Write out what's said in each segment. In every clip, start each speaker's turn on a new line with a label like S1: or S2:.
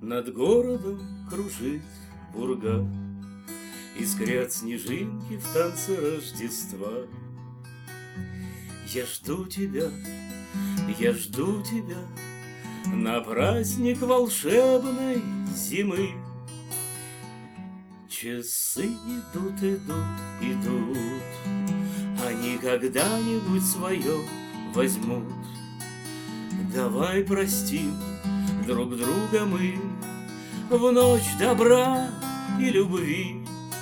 S1: Над городом кружит пурга, искрят снежинки в танце Рождества. Я жду тебя на праздник волшебной зимы. Часы идут, они когда-нибудь свое возьмут. Давай простим друг друга мы в ночь добра и любви.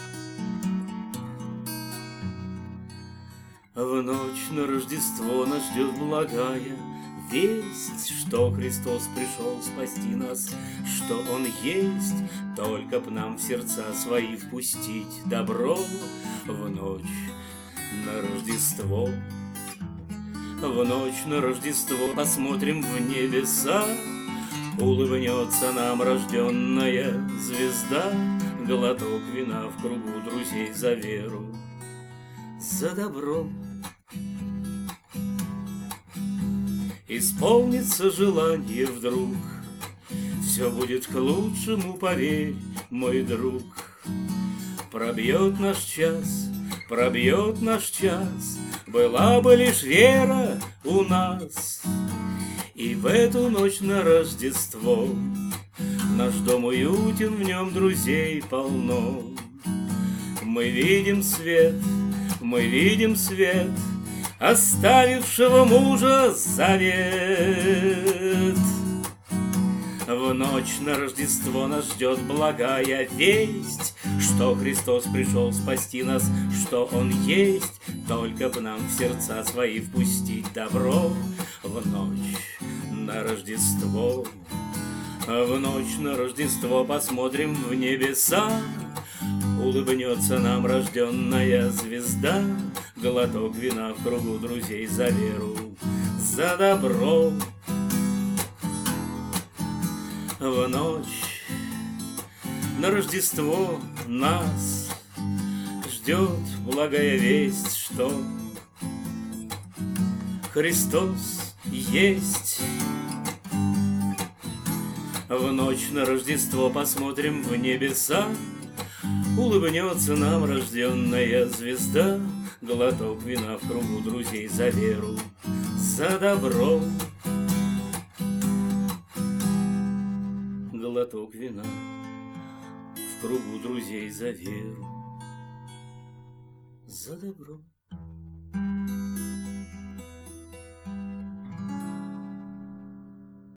S1: В ночь на Рождество нас ждет благая весть, что Христос пришел спасти нас, что Он есть, только б нам в сердца свои впустить добро в ночь на Рождество. В ночь на Рождество посмотрим в небеса, улыбнется нам рожденная звезда, глоток вина в кругу друзей за веру, за добро. Исполнится желание вдруг, все будет к лучшему, поверь, мой друг. Пробьет наш час, была бы лишь вера у нас. И в эту ночь на Рождество наш дом уютен, в нем друзей полно. Мы видим свет, оставившего мужа завет. В ночь на Рождество нас ждет благая весть, что Христос пришел спасти нас, что Он есть, только б нам в сердца свои впустить добро. В ночь на Рождество, в ночь на Рождество посмотрим в небеса, улыбнется нам рожденная звезда, глоток вина в кругу друзей за веру, за добро. В ночь на Рождество нас ждет благая весть, что Христос есть. В ночь на Рождество посмотрим в небеса, улыбнется нам рожденная звезда, глоток вина в кругу друзей за веру, за добро. Глоток вина в кругу друзей за веру, за добро.